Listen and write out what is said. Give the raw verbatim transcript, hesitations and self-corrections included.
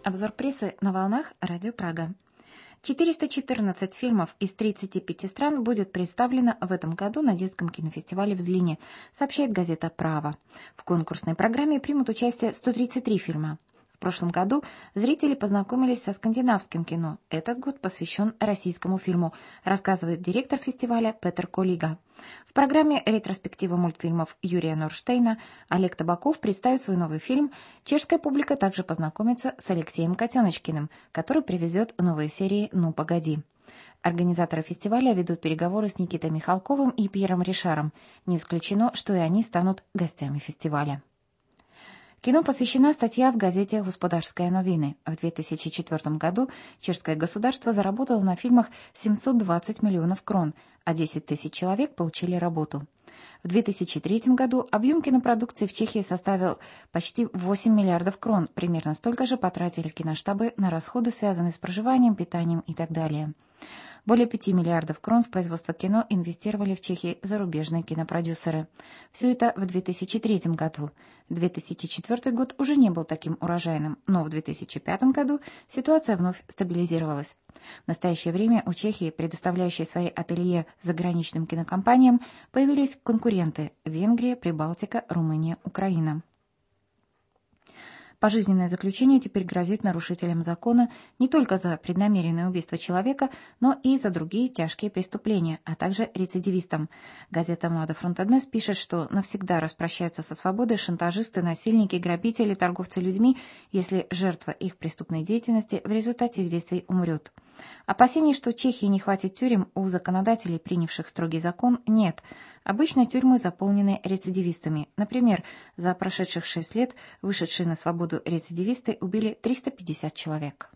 Обзор прессы на волнах Радио Прага. четыреста четырнадцать фильмов из тридцати пяти стран будет представлено в этом году на детском кинофестивале в Злине, сообщает газета «Право». В конкурсной программе примут участие сто тридцать три фильма. В прошлом году зрители познакомились со скандинавским кино. Этот год посвящен российскому фильму, рассказывает директор фестиваля Петер Колига. В программе ретроспектива мультфильмов Юрия Норштейна Олег Табаков представит свой новый фильм. Чешская публика также познакомится с Алексеем Котеночкиным, который привезет новые серии «Ну, погоди». Организаторы фестиваля ведут переговоры с Никитой Михалковым и Пьером Ришаром. Не исключено, что и они станут гостями фестиваля. Кино посвящена статья в газете «Господарская новины». В две тысячи четвёртом году чешское государство заработало на фильмах семьсот двадцать миллионов крон, а десять тысяч человек получили работу. В две тысячи третьем году объем кинопродукции в Чехии составил почти восемь миллиардов крон, примерно столько же потратили киноштабы на расходы, связанные с проживанием, питанием и так далее. Более пяти миллиардов крон в производство кино инвестировали в Чехии зарубежные кинопродюсеры. Все это в две тысячи третьем году. две тысячи четвёртый год уже не был таким урожайным, но в две тысячи пятом году ситуация вновь стабилизировалась. В настоящее время у Чехии, предоставляющей свои ателье заграничным кинокомпаниям, появились конкуренты – Венгрия, Прибалтика, Румыния, Украина. Пожизненное заключение теперь грозит нарушителям закона не только за преднамеренное убийство человека, но и за другие тяжкие преступления, а также рецидивистам. Газета «Млада Фронтеднес» пишет, что навсегда распрощаются со свободой шантажисты, насильники, грабители, торговцы людьми, если жертва их преступной деятельности в результате их действий умрет. Опасений, что Чехии не хватит тюрем, у законодателей, принявших строгий закон, нет. Обычно тюрьмы заполнены рецидивистами. Например, за прошедших шесть лет вышедшие на свободу рецидивисты убили триста пятьдесят человек.